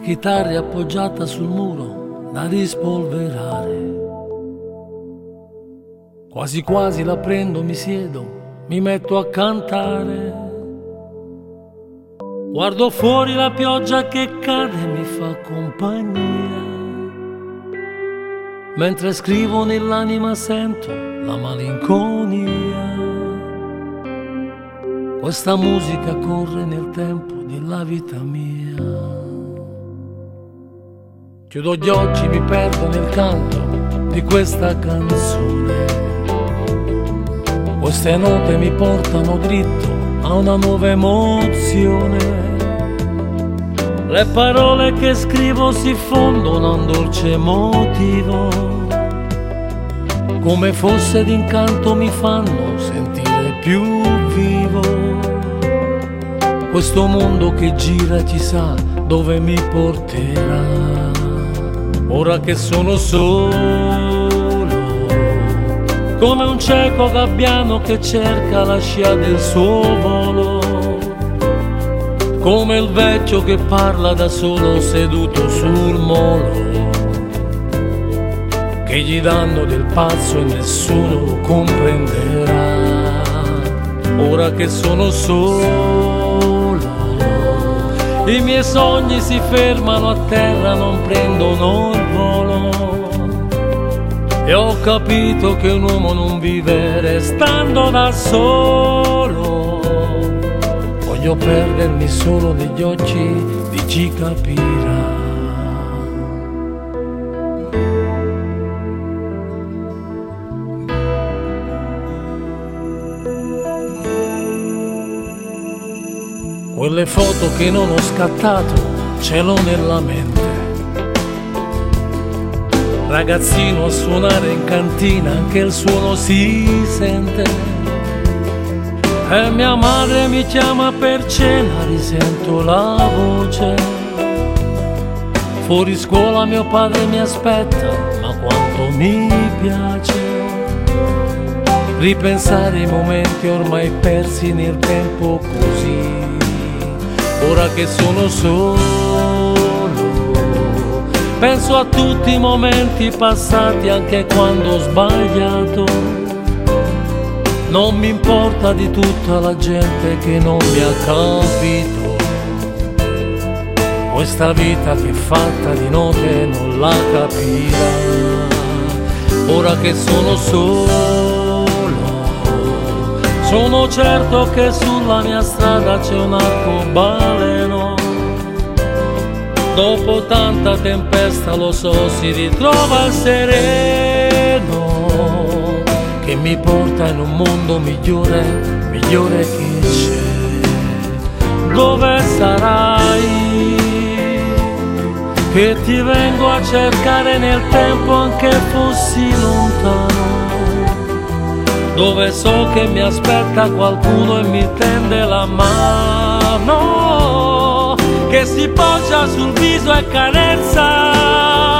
chitarra appoggiata sul muro da rispolverare. Quasi quasi la prendo, mi siedo, mi metto a cantare. Guardo fuori la pioggia che cade e mi fa compagnia. Mentre scrivo nell'anima sento la malinconia. Questa musica corre nel tempo della vita mia. Chiudo gli occhi, mi perdo nel canto di questa canzone. Queste note mi portano dritto a una nuova emozione. Le parole che scrivo si fondono a un dolce motivo. Come fosse d'incanto mi fanno sentire più vivo. Questo mondo che gira chissà dove mi porterà. Ora che sono solo, come un cieco gabbiano che cerca la scia del suo volo. Come il vecchio che parla da solo seduto sul molo, che gli danno del pazzo e nessuno lo comprenderà. Ora che sono solo, i miei sogni si fermano a terra, non prendono il volo. E ho capito che un uomo non vive restando da solo. Voglio perdermi solo negli occhi di chi capirà. Quelle foto che non ho scattato ce l'ho nella mente. Ragazzino a suonare in cantina, anche il suono si sente. E mia madre mi chiama per cena, risento la voce. Fuori scuola mio padre mi aspetta, ma quanto mi piace ripensare ai momenti ormai persi nel tempo così. Ora che sono solo, penso a tutti i momenti passati anche quando ho sbagliato. Non mi importa di tutta la gente che non mi ha capito. Questa vita che è fatta di note non la capirà. Ora che sono solo, sono certo che sulla mia strada c'è un arcobaleno. Dopo tanta tempesta lo so, si ritrova il sereno che mi porta in un mondo migliore, migliore che c'è. Dove sarai? Che ti vengo a cercare nel tempo anche fossi lontano. Dove so che mi aspetta qualcuno e mi tende la mano, che si poggia sul viso e carezza